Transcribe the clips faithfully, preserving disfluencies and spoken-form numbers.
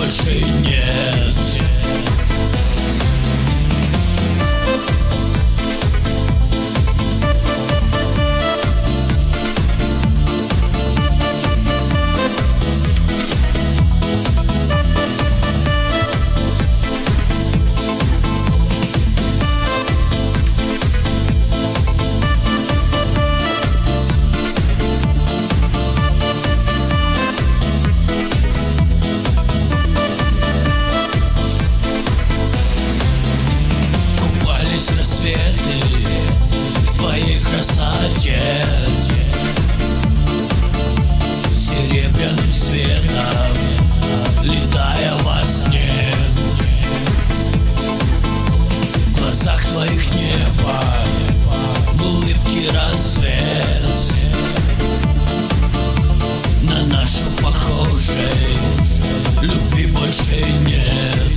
больше нет. В твоей красоте серебряным светом летая во сне, в глазах твоих небо, в улыбке рассвет. На нашу похожей любви больше нет.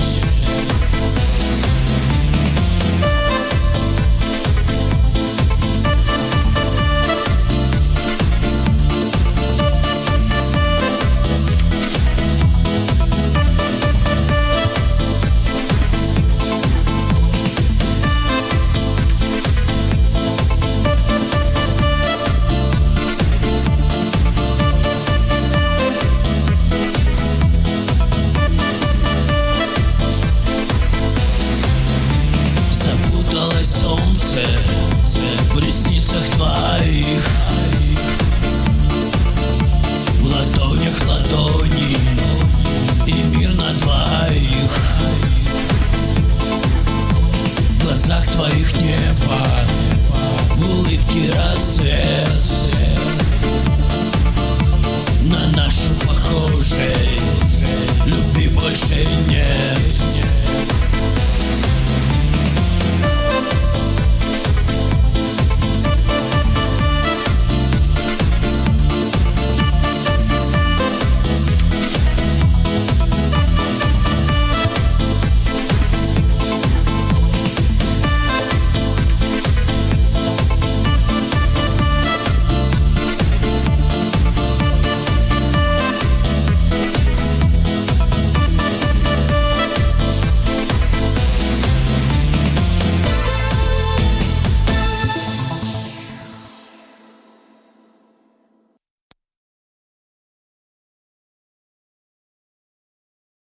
Солнце в ресницах твоих, в ладонях ладони и мир на двоих, в глазах твоих небо, в улыбке рассвет. На нашу похожей любви больше нет.